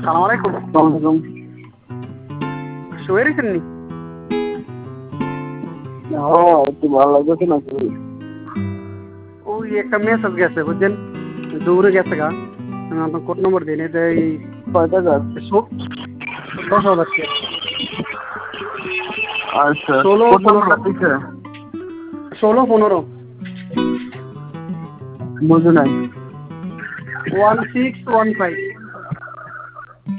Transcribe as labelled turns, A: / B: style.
A: সালাম আলাইকুম।
B: ওয়ালাইকুম।
A: শুয়ে রেখেন নি?
B: হ্যাঁ, একটু ভালো লাগতেছে না।
A: ওই একটা মেসেজ গেছে বুঝছেন, দৌড়ে গেছে গা। আমি আপনার কোড নম্বর দিন, এটা এই
B: কয় টাকা?
A: 10,000 টাকা।
B: আচ্ছা,
A: 16-15
B: দিচ্ছে
A: 16-15
B: বুঝে নাই।
A: 1615